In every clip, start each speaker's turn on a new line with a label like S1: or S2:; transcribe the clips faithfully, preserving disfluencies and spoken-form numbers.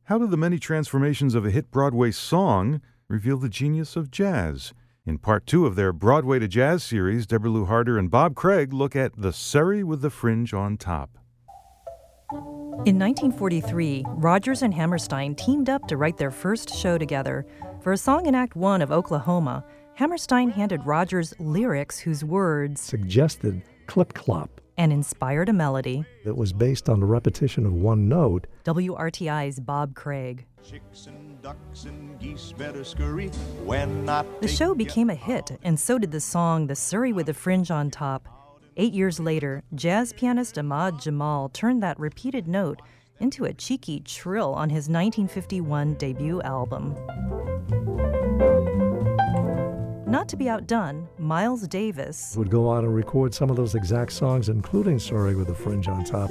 S1: How do the many transformations of a hit Broadway song reveal the genius of jazz? In part two of their Broadway to Jazz series, Deborah Lou Harder and Bob Craig look at The Surrey with the Fringe on Top.
S2: In nineteen forty-three, Rodgers and Hammerstein teamed up to write their first show together. For a song in Act One of Oklahoma, Hammerstein handed Rodgers lyrics whose words
S3: suggested clip-clop
S2: and inspired a melody
S3: that was based on the repetition of one note.
S2: W R T I's Bob Craig.
S4: Chicks and ducks and geese better scurry when not.
S2: The show became a hit, and so did the song The Surrey with the Fringe on Top. Eight years later, jazz pianist Ahmad Jamal turned that repeated note into a cheeky trill on his nineteen fifty-one debut album. Not to be outdone, Miles Davis
S3: would go on and record some of those exact songs, including Surrey with the Fringe on Top.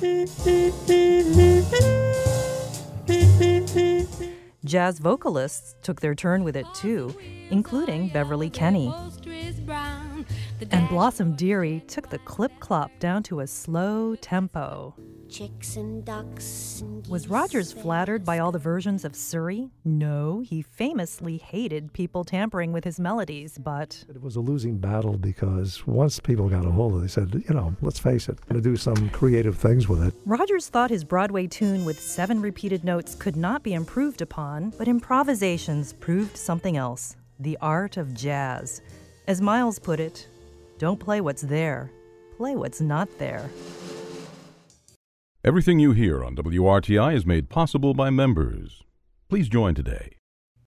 S2: Jazz vocalists took their turn with it too, including Beverly Kenny. And Blossom Dearie took the clip-clop down to a slow tempo.
S5: Chicks and ducks and
S2: Was Rodgers flattered by all the versions of Surrey? No, he famously hated people tampering with his melodies, but
S3: It was a losing battle because once people got a hold of it, they said, you know, let's face it, going to do some creative things with it.
S2: Rodgers thought his Broadway tune with seven repeated notes could not be improved upon, but improvisations proved something else, the art of jazz. As Miles put it, don't play what's there, play what's not there.
S6: Everything you hear on W R T I is made possible by members. Please join today